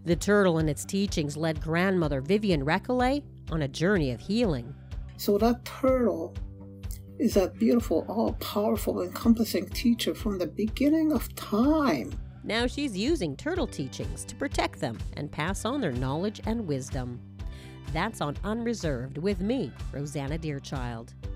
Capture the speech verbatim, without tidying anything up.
The turtle and its teachings led grandmother Vivian Recollet on a journey of healing. So that turtle is that beautiful, all-powerful, encompassing teacher from the beginning of time. Now she's using turtle teachings to protect them and pass on their knowledge and wisdom. That's on Unreserved with me, Rosanna Deerchild.